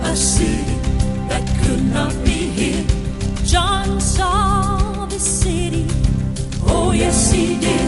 a city that could not be hid. John saw the city, oh yes he did.